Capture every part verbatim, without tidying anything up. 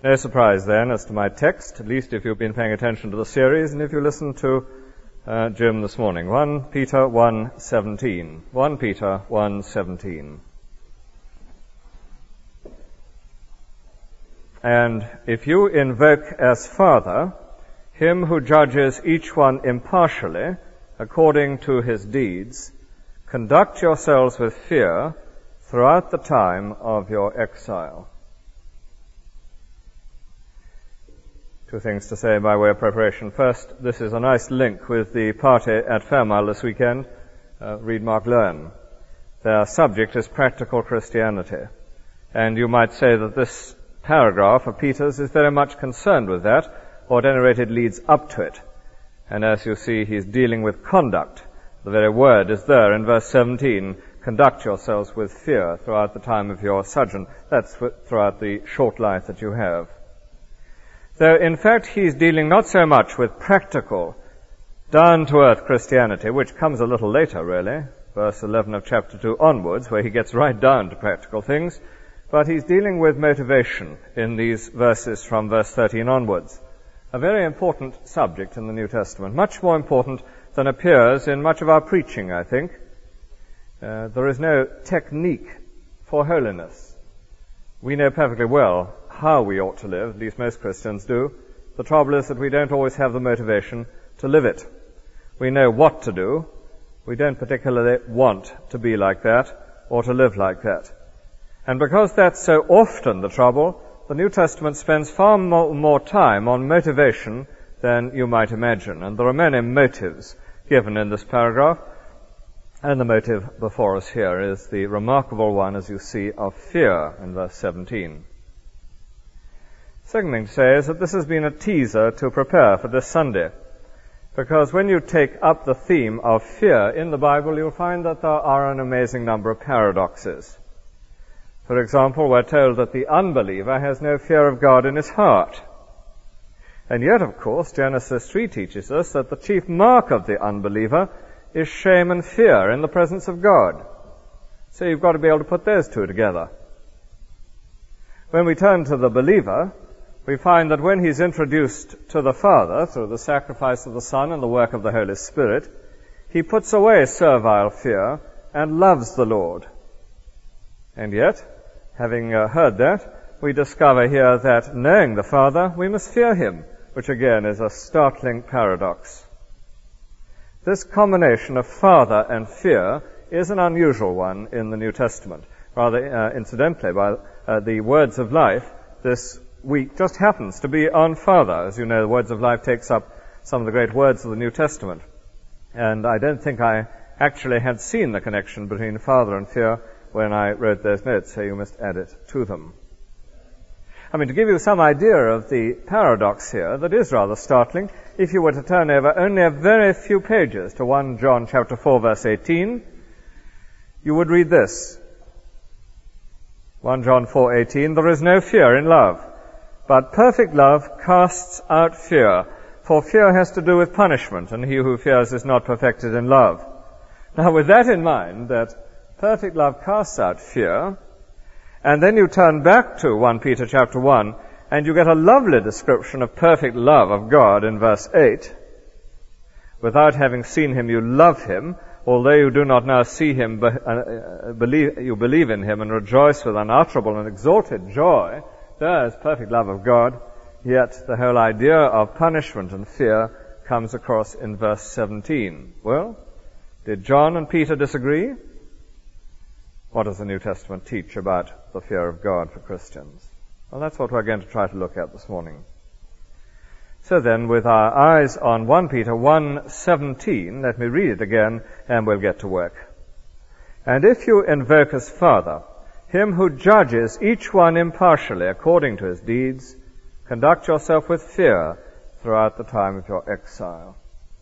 No surprise then as to my text, at least if you've been paying attention to the series and if you listened to uh, Jim this morning. First Peter one seventeen. First Peter one seventeen. And if you invoke as Father him who judges each one impartially according to his deeds, conduct yourselves with fear throughout the time of your exile. Two things to say by way of preparation. First, this is a nice link with the party at Fairmile this weekend, uh, Read, Mark, Learn. Their subject is practical Christianity. And you might say that this paragraph of Peter's is very much concerned with that, or at any rate it leads up to it. And as you see, he's dealing with conduct. The very word is there in verse seventeen, conduct yourselves with fear throughout the time of your sojourn. That's throughout the short life that you have. Though in fact he's dealing not so much with practical, down-to-earth Christianity, which comes a little later really, verse eleven of chapter two onwards, where he gets right down to practical things, but he's dealing with motivation in these verses from verse thirteen onwards. A very important subject in the New Testament, much more important than appears in much of our preaching, I think. Uh, there is no technique for holiness. We know perfectly well how we ought to live, at least most Christians do. The trouble is that we don't always have the motivation to live it. We know what to do. We don't particularly want to be like that or to live like that. And because that's so often the trouble, the New Testament spends far more, more time on motivation than you might imagine. And there are many motives given in this paragraph. And the motive before us here is the remarkable one, as you see, of fear in verse seventeen. Second thing to say is that this has been a teaser to prepare for this Sunday. Because when you take up the theme of fear in the Bible, you'll find that there are an amazing number of paradoxes. For example, we're told that the unbeliever has no fear of God in his heart. And yet, of course, Genesis three teaches us that the chief mark of the unbeliever is shame and fear in the presence of God. So you've got to be able to put those two together. When we turn to the believer, we find that when he's introduced to the Father through the sacrifice of the Son and the work of the Holy Spirit, he puts away servile fear and loves the Lord. And yet, having uh, heard that, we discover here that knowing the Father, we must fear him, which again is a startling paradox. This combination of Father and fear is an unusual one in the New Testament. Rather, uh, incidentally, by uh, the Words of Life this week just happens to be on Father. As you know, the Words of Life takes up some of the great words of the New Testament. And I don't think I actually had seen the connection between Father and fear when I wrote those notes, so you must add it to them. I mean, to give you some idea of the paradox here, that is rather startling, if you were to turn over only a very few pages to First John chapter four, verse eighteen, you would read this. First John four eighteen, there is no fear in love, but perfect love casts out fear, for fear has to do with punishment, and he who fears is not perfected in love. Now, with that in mind, that perfect love casts out fear, and then you turn back to First Peter chapter one, and you get a lovely description of perfect love of God in verse eight. Without having seen him, you love him, although you do not now see him, but uh, believe, you believe in him and rejoice with unutterable and exalted joy. There is perfect love of God, yet the whole idea of punishment and fear comes across in verse seventeen. Well, did John and Peter disagree? What does the New Testament teach about the fear of God for Christians? Well, that's what we're going to try to look at this morning. So then, with our eyes on First Peter one seventeen, let me read it again, and we'll get to work. And if you invoke as Father him who judges each one impartially according to his deeds, conduct yourself with fear throughout the time of your exile.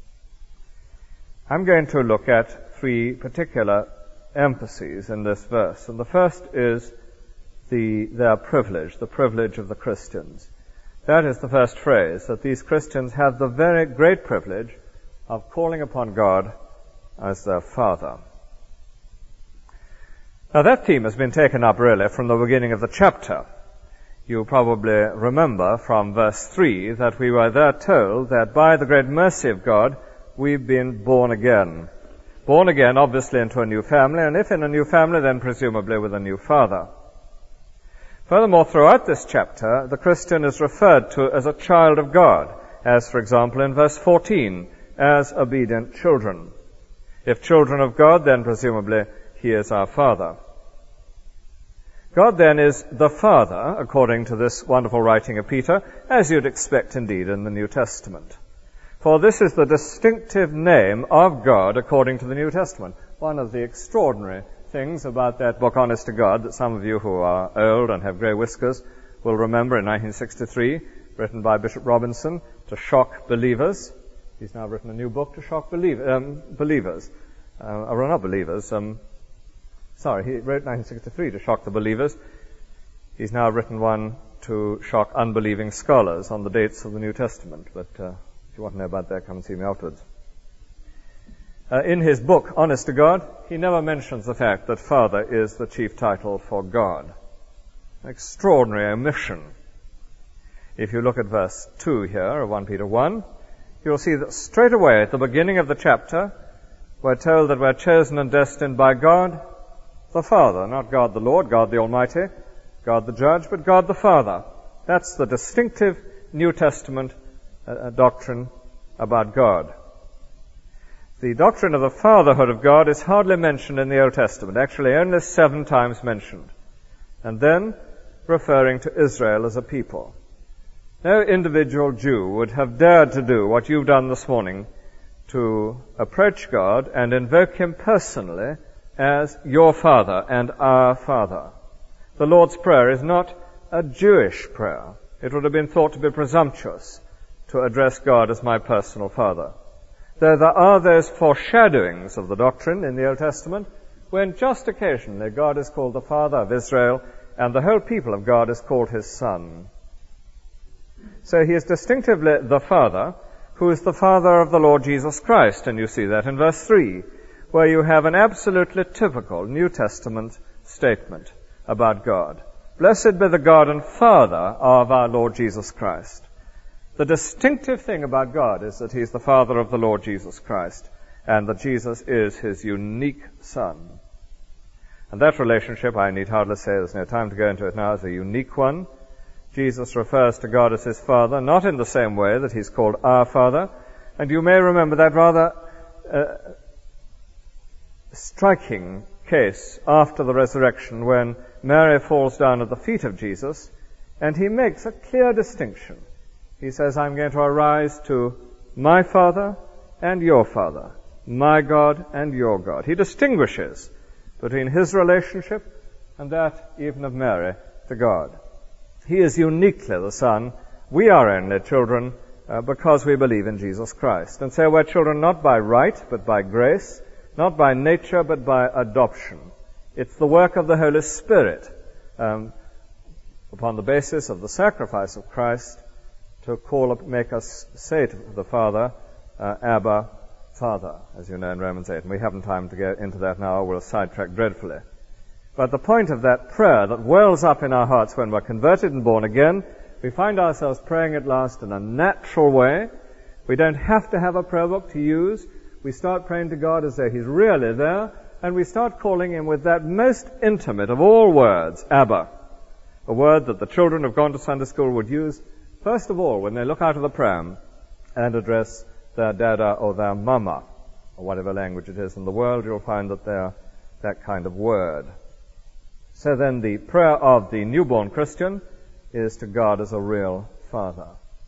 I'm going to look at three particular emphases in this verse. And the first is the, their privilege, the privilege of the Christians. That is the first phrase, that these Christians have the very great privilege of calling upon God as their Father. Now that theme has been taken up really from the beginning of the chapter. You probably remember from verse three that we were there told that by the great mercy of God, we've been born again. Born again, obviously, into a new family, and if in a new family, then presumably with a new father. Furthermore, throughout this chapter, the Christian is referred to as a child of God, as, for example, in verse fourteen, as obedient children. If children of God, then presumably he is our Father. God then is the Father, according to this wonderful writing of Peter, as you'd expect indeed in the New Testament. For this is the distinctive name of God according to the New Testament. One of the extraordinary things about that book, Honest to God, that some of you who are old and have grey whiskers will remember in nineteen sixty-three, written by Bishop Robinson to shock believers. He's now written a new book to shock believ- um, believers. Uh, or not believers. Um, sorry, he wrote nineteen sixty-three to shock the believers. He's now written one to shock unbelieving scholars on the dates of the New Testament. But uh, if you want to know about that, come and see me afterwards. Uh, in his book, Honest to God, he never mentions the fact that Father is the chief title for God. An extraordinary omission. If you look at verse two here of First Peter one, you'll see that straight away at the beginning of the chapter, we're told that we're chosen and destined by God the Father, not God the Lord, God the Almighty, God the Judge, but God the Father. That's the distinctive New Testament uh, doctrine about God. The doctrine of the fatherhood of God is hardly mentioned in the Old Testament, actually only seven times mentioned, and then referring to Israel as a people. No individual Jew would have dared to do what you've done this morning, to approach God and invoke Him personally as your Father and our Father. The Lord's Prayer is not a Jewish prayer. It would have been thought to be presumptuous to address God as my personal Father. Though there are those foreshadowings of the doctrine in the Old Testament, when just occasionally God is called the Father of Israel, and the whole people of God is called His Son. So He is distinctively the Father, who is the Father of the Lord Jesus Christ, and you see that in verse three, where you have an absolutely typical New Testament statement about God. Blessed be the God and Father of our Lord Jesus Christ. The distinctive thing about God is that He's the Father of the Lord Jesus Christ, and that Jesus is His unique Son. And that relationship, I need hardly say, there's no time to go into it now, is a unique one. Jesus refers to God as His Father, not in the same way that He's called our Father. And you may remember that rather uh, striking case after the resurrection when Mary falls down at the feet of Jesus, and He makes a clear distinction. He says, I'm going to arise to my Father and your Father, my God and your God. He distinguishes between His relationship and that even of Mary to God. He is uniquely the Son. We are only children uh, because we believe in Jesus Christ. And so we're children not by right, but by grace, not by nature, but by adoption. It's the work of the Holy Spirit, um, upon the basis of the sacrifice of Christ, to call, make us say to the Father, uh, Abba, Father, as you know in Romans eight. And we haven't time to get into that now, we'll sidetrack dreadfully. But the point of that prayer that wells up in our hearts when we're converted and born again, we find ourselves praying at last in a natural way. We don't have to have a prayer book to use. We start praying to God as though He's really there, and we start calling Him with that most intimate of all words, Abba, a word that the children who've gone to Sunday school would use first of all when they look out of the pram and address their dada or their mama, or whatever language it is in the world. You'll find that they're that kind of word. So then the prayer of the newborn Christian is to God as a real Father.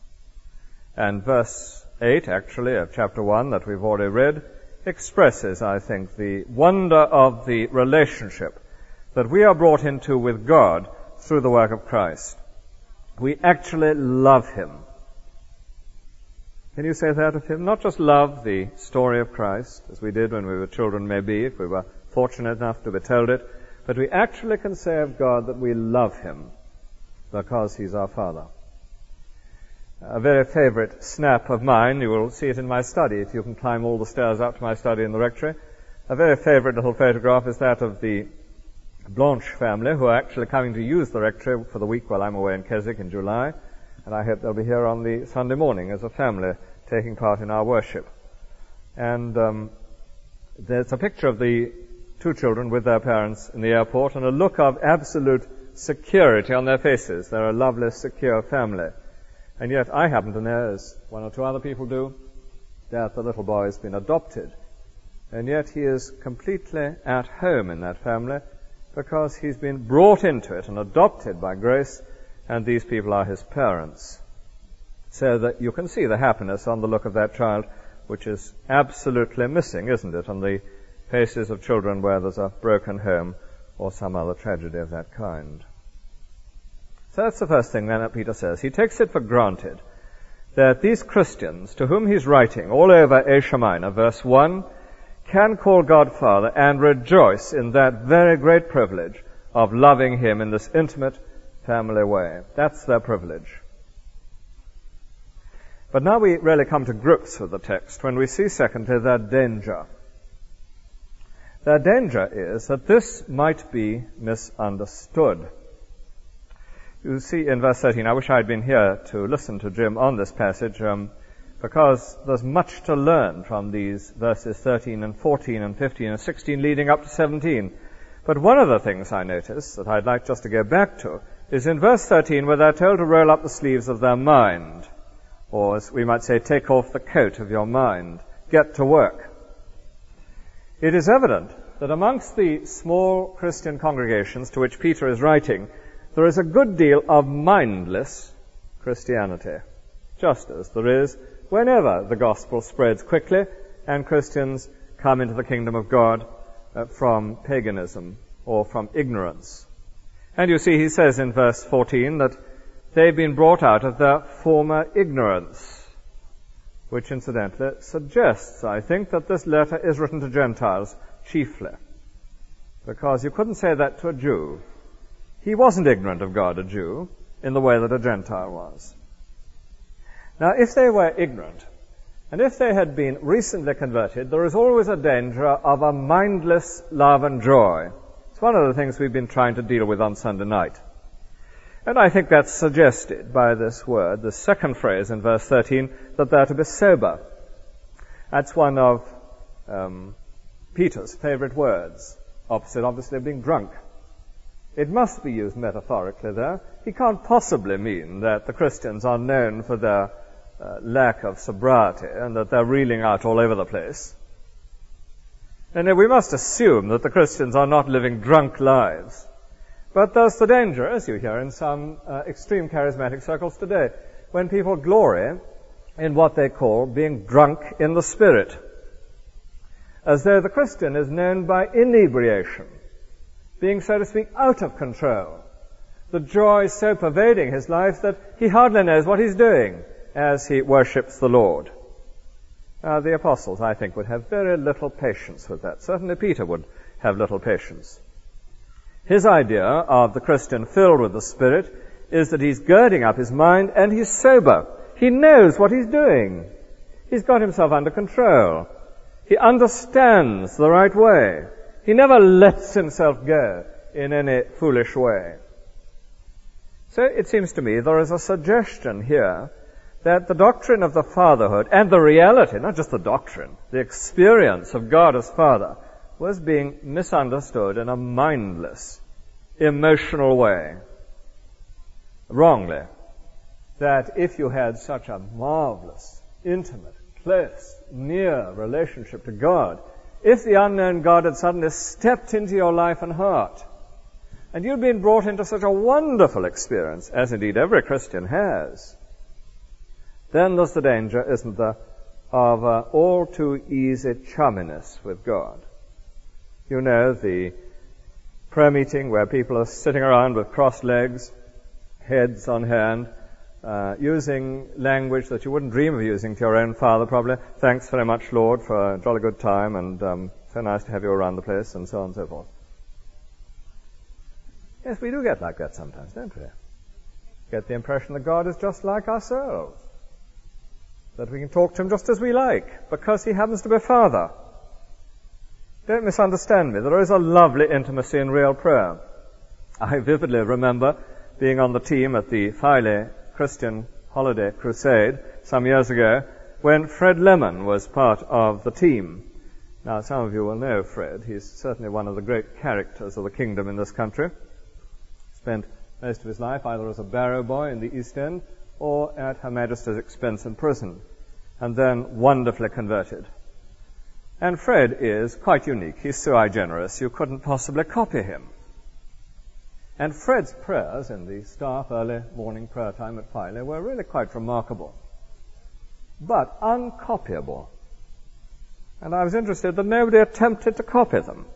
And verse eight, actually, of chapter one that we've already read, expresses, I think, the wonder of the relationship that we are brought into with God through the work of Christ. We actually love Him. Can you say that of Him? Not just love the story of Christ, as we did when we were children, maybe, if we were fortunate enough to be told it, but we actually can say of God that we love Him because He's our Father. A very favorite snap of mine, you will see it in my study if you can climb all the stairs up to my study in the rectory. A very favorite little photograph is that of the Blanche family, who are actually coming to use the rectory for the week while I'm away in Keswick in July, and I hope they'll be here on the Sunday morning as a family taking part in our worship. And um, there's a picture of the two children with their parents in the airport and a look of absolute security on their faces. They're a lovely, secure family. And yet I happen to know, as one or two other people do, that the little boy has been adopted. And yet he is completely at home in that family because he's been brought into it and adopted by grace, and these people are his parents. So that you can see the happiness on the look of that child, which is absolutely missing, isn't it, on the faces of children where there's a broken home or some other tragedy of that kind. So that's the first thing then that Peter says. He takes it for granted that these Christians, to whom he's writing all over Asia Minor, verse one, can call God Father and rejoice in that very great privilege of loving him in this intimate family way. That's their privilege. But now we really come to grips with the text when we see, secondly, their danger. Their danger is that this might be misunderstood. You see in verse thirteen, I wish I had been here to listen to Jim on this passage, um, because there's much to learn from these verses thirteen and fourteen and fifteen and sixteen leading up to seventeen. But one of the things I notice that I'd like just to go back to is in verse thirteen, where they're told to roll up the sleeves of their mind, or as we might say, take off the coat of your mind, get to work. It is evident that amongst the small Christian congregations to which Peter is writing, there is a good deal of mindless Christianity, just as there is whenever the gospel spreads quickly and Christians come into the kingdom of God uh, from paganism or from ignorance. And you see, he says in verse fourteen that they've been brought out of their former ignorance, which incidentally suggests, I think, that this letter is written to Gentiles chiefly, because you couldn't say that to a Jew. He wasn't ignorant of God, a Jew, in the way that a Gentile was. Now, if they were ignorant, and if they had been recently converted, there is always a danger of a mindless love and joy. It's one of the things we've been trying to deal with on Sunday night. And I think that's suggested by this word, the second phrase in verse thirteen, that they're to be sober. That's one of um, Peter's favorite words, opposite obviously of being drunk. It must be used metaphorically there. He can't possibly mean that the Christians are known for their uh, lack of sobriety and that they're reeling out all over the place. And we must assume that the Christians are not living drunk lives. But there's the danger, as you hear in some uh, extreme charismatic circles today, when people glory in what they call being drunk in the Spirit, as though the Christian is known by inebriation, being, so to speak, out of control. The joy so pervading his life that he hardly knows what he's doing as he worships the Lord. Now, the apostles, I think, would have very little patience with that. Certainly Peter would have little patience. His idea of the Christian filled with the Spirit is that he's girding up his mind and he's sober. He knows what he's doing. He's got himself under control. He understands the right way. He never lets himself go in any foolish way. So it seems to me there is a suggestion here that the doctrine of the fatherhood and the reality, not just the doctrine, the experience of God as Father, was being misunderstood in a mindless, emotional way. Wrongly. That if you had such a marvelous, intimate, close, near relationship to God, if the unknown God had suddenly stepped into your life and heart, and you'd been brought into such a wonderful experience, as indeed every Christian has, then there's the danger, isn't there, of uh, all too easy chumminess with God. You know, the prayer meeting where people are sitting around with crossed legs, heads on hand, uh, using language that you wouldn't dream of using to your own father, probably. Thanks very much, Lord, for a jolly good time, and um, so nice to have you around the place, and so on and so forth. Yes, we do get like that sometimes, don't we? Get the impression that God is just like ourselves, that we can talk to him just as we like, because he happens to be Father. Don't misunderstand me. There is a lovely intimacy in real prayer. I vividly remember being on the team at the Filey Christian Holiday Crusade some years ago when Fred Lemon was part of the team. Now, some of you will know Fred. He's certainly one of the great characters of the kingdom in this country. Spent most of his life either as a barrow boy in the East End or at Her Majesty's expense in prison, and then wonderfully converted. And Fred is quite unique. He's sui generis. You couldn't possibly copy him. And Fred's prayers in the staff early morning prayer time at Filey were really quite remarkable, but uncopyable. And I was interested that nobody attempted to copy them.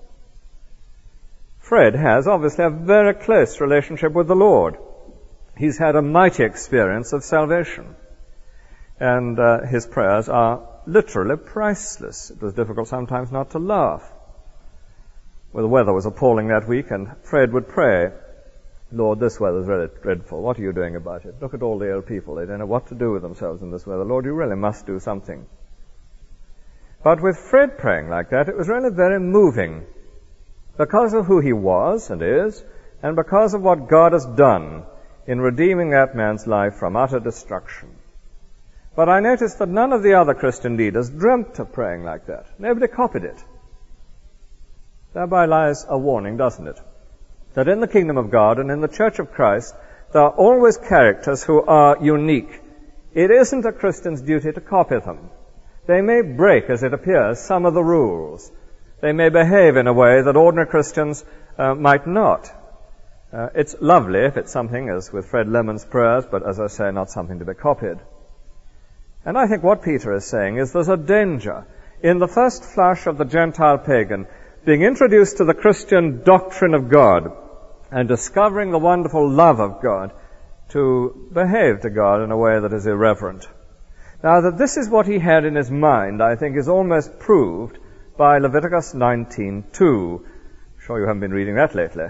Fred has obviously a very close relationship with the Lord. He's had a mighty experience of salvation. And uh, his prayers are literally priceless. It was difficult sometimes not to laugh. Well, the weather was appalling that week, and Fred would pray, Lord, this weather's really dreadful. What are you doing about it? Look at all the old people. They don't know what to do with themselves in this weather. Lord, you really must do something. But with Fred praying like that, it was really very moving because of who he was and is, and because of what God has done in redeeming that man's life from utter destruction. But I noticed that none of the other Christian leaders dreamt of praying like that. Nobody copied it. Thereby lies a warning, doesn't it? That in the kingdom of God and in the Church of Christ, there are always characters who are unique. It isn't a Christian's duty to copy them. They may break, as it appears, some of the rules. They may behave in a way that ordinary Christians uh, might not. Uh, it's lovely if it's something, as with Fred Lemon's prayers, but as I say, not something to be copied. And I think what Peter is saying is there's a danger in the first flush of the Gentile pagan being introduced to the Christian doctrine of God and discovering the wonderful love of God to behave to God in a way that is irreverent. Now, that this is what he had in his mind, I think, is almost proved by Leviticus nineteen two. I'm sure you haven't been reading that lately.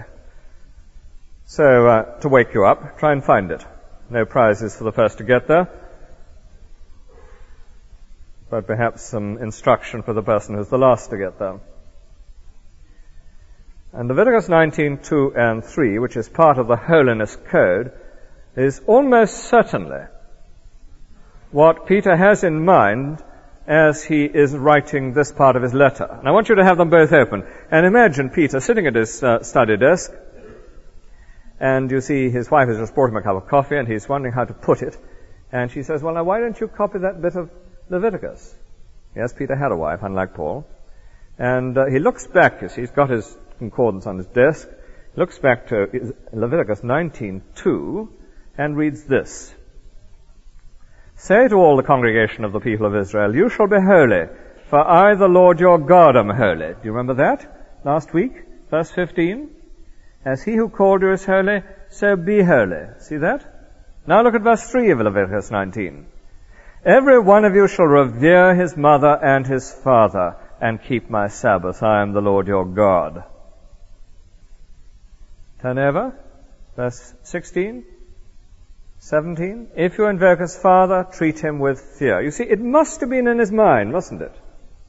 So, uh, to wake you up, try and find it. No prizes for the first to get there, but perhaps some instruction for the person who's the last to get there. And Leviticus nineteen two and three, which is part of the Holiness Code, is almost certainly what Peter has in mind as he is writing this part of his letter. And I want you to have them both open. And imagine Peter sitting at his uh, study desk, and you see his wife has just brought him a cup of coffee, and he's wondering how to put it. And she says, well, now, why don't you copy that bit of Leviticus? Yes, Peter had a wife, unlike Paul. And uh, he looks back, you see, he's got his concordance on his desk, looks back to Leviticus nineteen two, and reads this. Say to all the congregation of the people of Israel, you shall be holy, for I, the Lord your God, am holy. Do you remember that? Last week, verse fifteen. As he who called you is holy, so be holy. See that? Now look at verse three of Leviticus nineteen. Every one of you shall revere his mother and his father, and keep my Sabbath. I am the Lord your God. Turn over. Verse sixteen. seventeen. If you invoke his father, treat him with fear. You see, it must have been in his mind, mustn't it?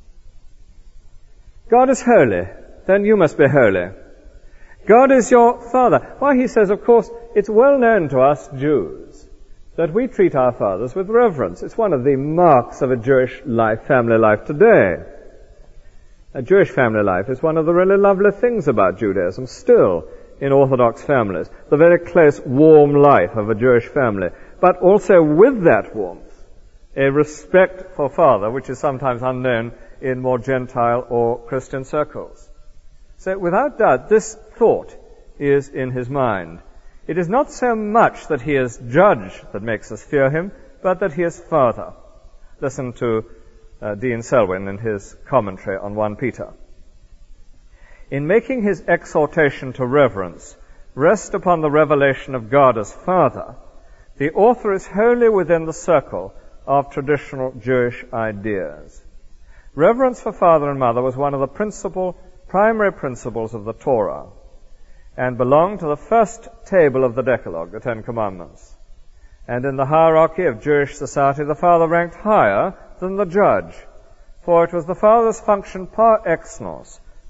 God is holy, then you must be holy. God is your father. Why, he says, of course, it's well known to us Jews that we treat our fathers with reverence. It's one of the marks of a Jewish life, family life today. A Jewish family life is one of the really lovely things about Judaism still in Orthodox families, the very close, warm life of a Jewish family, but also with that warmth, a respect for father, which is sometimes unknown in more Gentile or Christian circles. So without doubt, this thought is in his mind. It is not so much that he is judge that makes us fear him, but that he is father. Listen to uh, Dean Selwyn in his commentary on First Peter. In making his exhortation to reverence rest upon the revelation of God as Father, the author is wholly within the circle of traditional Jewish ideas. Reverence for father and mother was one of the principal, primary principles of the Torah, and belonged to the first table of the Decalogue, the Ten Commandments. And in the hierarchy of Jewish society, the father ranked higher than the judge, for it was the father's function par excellence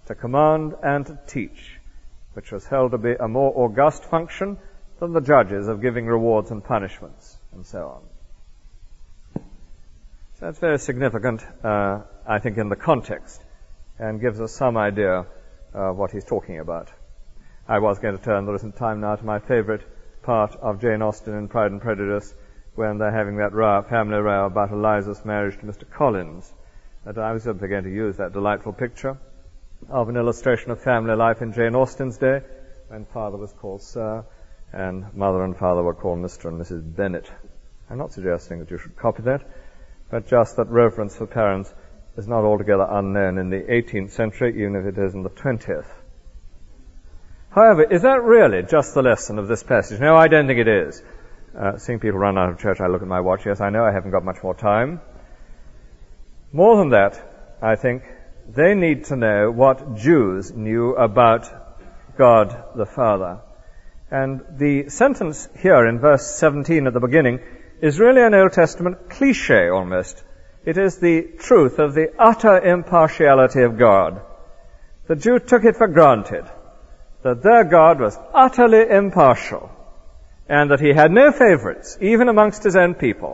to command and to teach, which was held to be a more august function than the judges of giving rewards and punishments, and so on. So that's very significant, uh, I think, in the context, and gives us some idea of what he's talking about. I was going to turn, there isn't time now, to my favorite part of Jane Austen in Pride and Prejudice, when they're having that row, family row about Eliza's marriage to Mister Collins. And I was simply going to use that delightful picture of an illustration of family life in Jane Austen's day, when father was called Sir, and mother and father were called Mister and Missus Bennet. I'm not suggesting that you should copy that, but just that reverence for parents is not altogether unknown in the eighteenth century, even if it is in the twentieth. However, is that really just the lesson of this passage? No, I don't think it is. Uh, seeing people run out of church, I look at my watch. Yes, I know I haven't got much more time. More than that, I think they need to know what Jews knew about God the Father. And the sentence here in verse seventeen at the beginning is really an Old Testament cliche almost. It is the truth of the utter impartiality of God. The Jew took it for granted that their God was utterly impartial and that he had no favorites, even amongst his own people.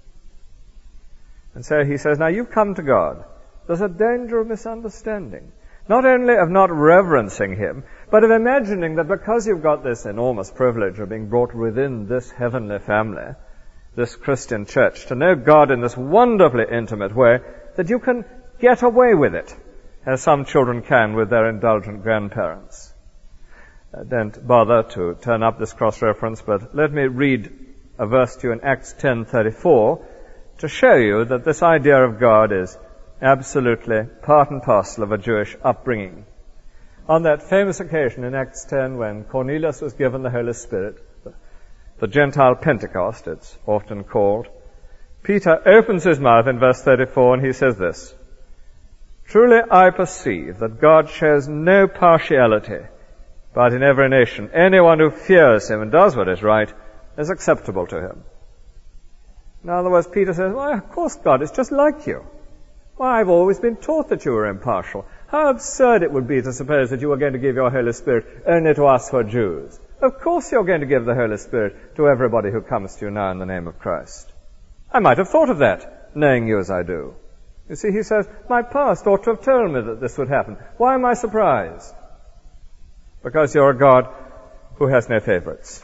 And so he says, now you've come to God. There's a danger of misunderstanding. Not only of not reverencing him, but of imagining that because you've got this enormous privilege of being brought within this heavenly family, this Christian church, to know God in this wonderfully intimate way, that you can get away with it, as some children can with their indulgent grandparents. Uh, don't bother to turn up this cross-reference, but let me read a verse to you in Acts ten thirty-four to show you that this idea of God is absolutely part and parcel of a Jewish upbringing. On that famous occasion in Acts ten, when Cornelius was given the Holy Spirit, the Gentile Pentecost, it's often called, Peter opens his mouth in verse thirty-four and he says this, "Truly I perceive that God shows no partiality, but in every nation anyone who fears him and does what is right is acceptable to him." In other words, Peter says, "Why, of course God is just like you. Why, I've always been taught that you were impartial. How absurd it would be to suppose that you were going to give your Holy Spirit only to us who are Jews. Of course you're going to give the Holy Spirit to everybody who comes to you now in the name of Christ. I might have thought of that, knowing you as I do." You see, he says, my past ought to have told me that this would happen. Why am I surprised? Because you're a God who has no favorites.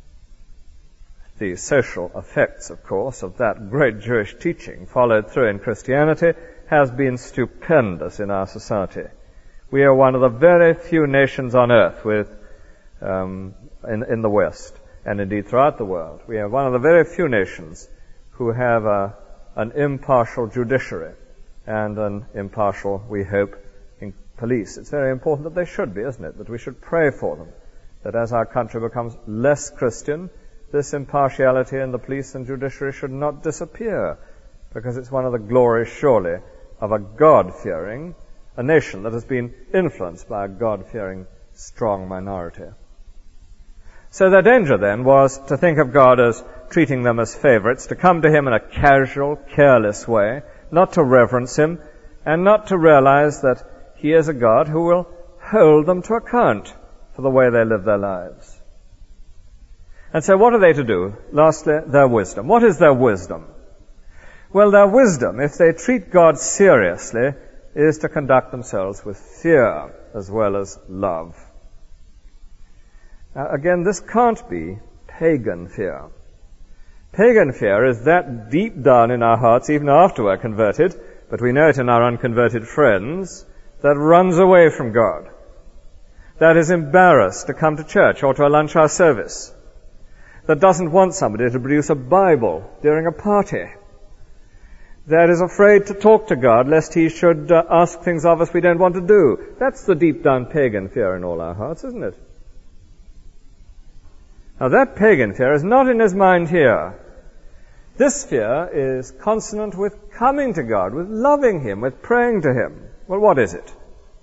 The social effects, of course, of that great Jewish teaching followed through in Christianity has been stupendous in our society. We are one of the very few nations on earth with, um, in, in the West, and indeed throughout the world, we are one of the very few nations who have a, an impartial judiciary and an impartial, we hope, in police. It's very important that they should be, isn't it? That we should pray for them. That as our country becomes less Christian, this impartiality in the police and judiciary should not disappear, because it's one of the glories, surely, of a God-fearing, a nation that has been influenced by a God-fearing, strong minority. So their danger then was to think of God as treating them as favorites, to come to him in a casual, careless way, not to reverence him, and not to realize that he is a God who will hold them to account for the way they live their lives. And so what are they to do? Lastly, their wisdom. What is their wisdom? Well, their wisdom, if they treat God seriously, is to conduct themselves with fear as well as love. Now, again, this can't be pagan fear. Pagan fear is that deep down in our hearts, even after we're converted, but we know it in our unconverted friends, that runs away from God. That is embarrassed to come to church or to a lunch hour service. That doesn't want somebody to produce a Bible during a party. That is afraid to talk to God lest he should uh, ask things of us we don't want to do. That's the deep down pagan fear in all our hearts, isn't it? Now that pagan fear is not in his mind here. This fear is consonant with coming to God, with loving him, with praying to him. Well, what is it?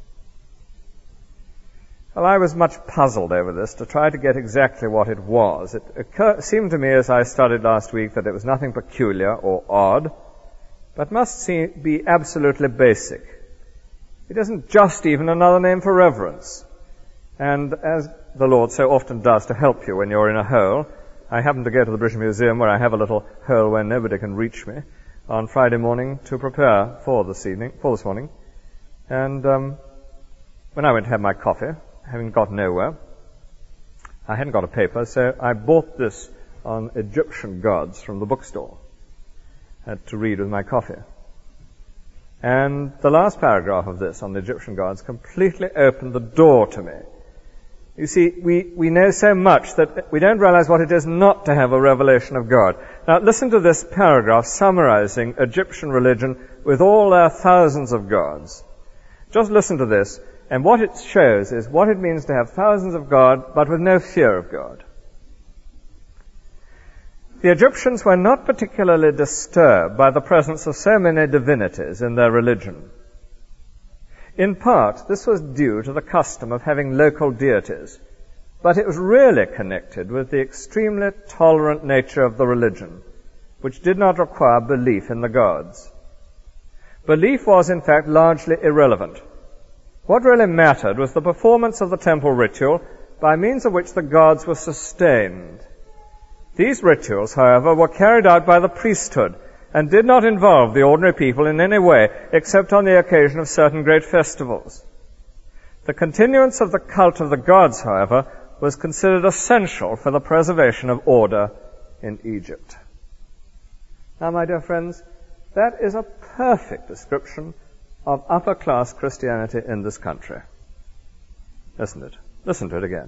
Well, I was much puzzled over this to try to get exactly what it was. It occurred, seemed to me as I studied last week that it was nothing peculiar or odd, but must seem, be absolutely basic. It isn't just even another name for reverence. And as the Lord so often does to help you when you're in a hole, I happened to go to the British Museum where I have a little hole where nobody can reach me on Friday morning to prepare for this evening, for this morning. And um, when I went to have my coffee, having got nowhere, I hadn't got a paper, so I bought this on Egyptian gods from the bookstore. I had to read with my coffee. And the last paragraph of this on the Egyptian gods completely opened the door to me. You see, we, we know so much that we don't realize what it is not to have a revelation of God. Now, listen to this paragraph summarizing Egyptian religion with all their thousands of gods. Just listen to this, and what it shows is what it means to have thousands of God, but with no fear of God. The Egyptians were not particularly disturbed by the presence of so many divinities in their religion. In part, this was due to the custom of having local deities, but it was really connected with the extremely tolerant nature of the religion, which did not require belief in the gods. Belief was, in fact, largely irrelevant. What really mattered was the performance of the temple ritual by means of which the gods were sustained. These rituals, however, were carried out by the priesthood and did not involve the ordinary people in any way except on the occasion of certain great festivals. The continuance of the cult of the gods, however, was considered essential for the preservation of order in Egypt. Now, my dear friends, that is a perfect description of upper-class Christianity in this country. Isn't it? Listen to it again.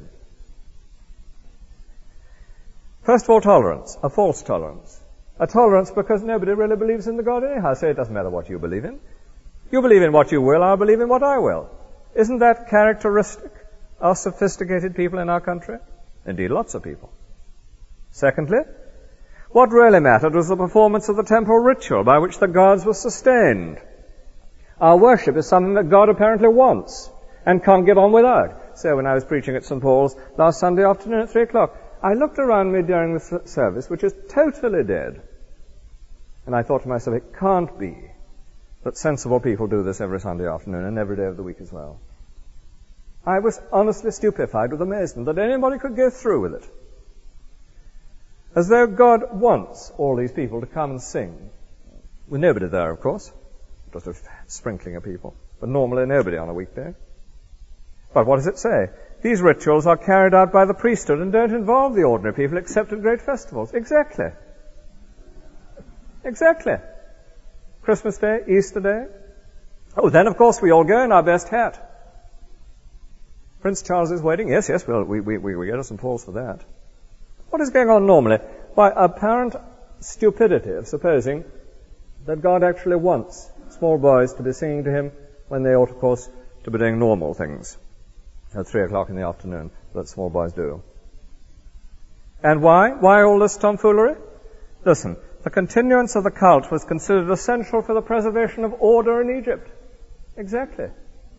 First of all, tolerance, a false tolerance. A tolerance because nobody really believes in the God anyhow, so it doesn't matter what you believe in. You believe in what you will, I'll believe in what I will. Isn't that characteristic of sophisticated people in our country? Indeed, lots of people. Secondly, what really mattered was the performance of the temple ritual by which the gods were sustained. Our worship is something that God apparently wants and can't get on without. So when I was preaching at Saint Paul's last Sunday afternoon at three o'clock, I looked around me during the service, which is totally dead. And I thought to myself, it can't be that sensible people do this every Sunday afternoon and every day of the week as well. I was honestly stupefied with amazement that anybody could go through with it. As though God wants all these people to come and sing. With nobody there, of course. Just a sprinkling of people. But normally nobody on a weekday. But what does it say? These rituals are carried out by the priesthood and don't involve the ordinary people except at great festivals. Exactly. Exactly. Christmas Day, Easter Day. Oh, then of course we all go in our best hat. Prince Charles's wedding. Yes, yes, well, we, we, we go to Saint Paul's for that. What is going on normally? By apparent stupidity of supposing that God actually wants small boys to be singing to him when they ought, of course, to be doing normal things at three o'clock in the afternoon that small boys do. And why? Why all this tomfoolery? Listen, the continuance of the cult was considered essential for the preservation of order in Egypt. Exactly.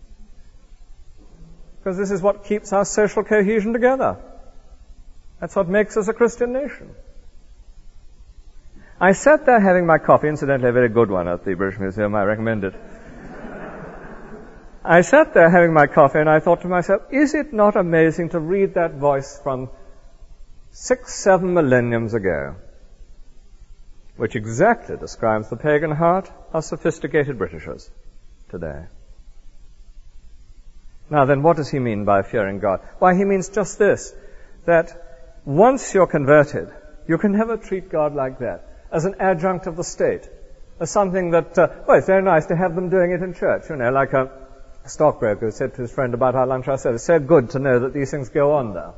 Because this is what keeps our social cohesion together. That's what makes us a Christian nation. I sat there having my coffee, incidentally a very good one at the British Museum, I recommend it. I sat there having my coffee and I thought to myself, is it not amazing to read that voice from six, seven millenniums ago, which exactly describes the pagan heart of sophisticated Britishers today. Now then, what does he mean by fearing God? Why, he means just this, that once you're converted, you can never treat God like that, as an adjunct of the state, as something that, uh, well, it's very nice to have them doing it in church, you know, like a stockbroker who said to his friend about our lunch hour service, it's so good to know that these things go on there.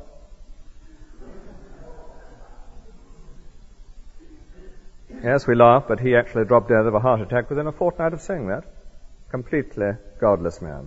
Yes, we laugh, but he actually dropped dead of a heart attack within a fortnight of saying that. Completely godless man.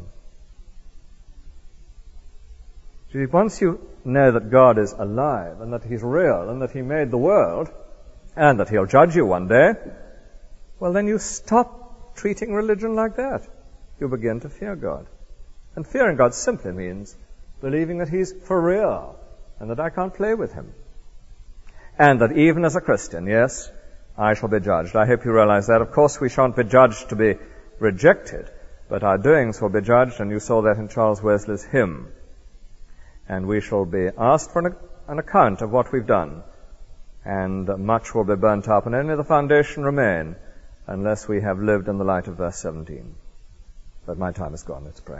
See, once you know that God is alive and that he's real and that he made the world and that he'll judge you one day, well, then you stop treating religion like that. You begin to fear God. And fearing God simply means believing that he's for real and that I can't play with him. And that even as a Christian, yes, I shall be judged. I hope you realize that. Of course, we shan't be judged to be rejected, but our doings will be judged, and you saw that in Charles Wesley's hymn. And we shall be asked for an, an account of what we've done, and much will be burnt up, and only the foundation remain, unless we have lived in the light of verse seventeen. But my time is gone. Let's pray.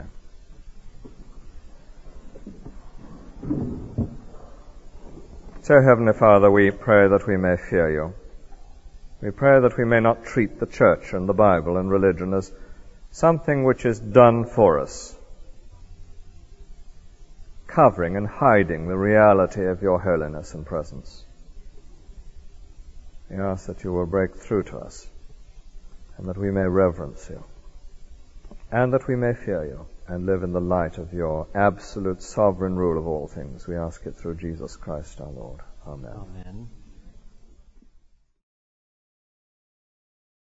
So, Heavenly Father, we pray that we may fear you. We pray that we may not treat the church and the Bible and religion as something which is done for us, covering and hiding the reality of your holiness and presence. We ask that you will break through to us, and that we may reverence you, and that we may fear you, and live in the light of your absolute sovereign rule of all things. We ask it through Jesus Christ our Lord. Amen. Amen.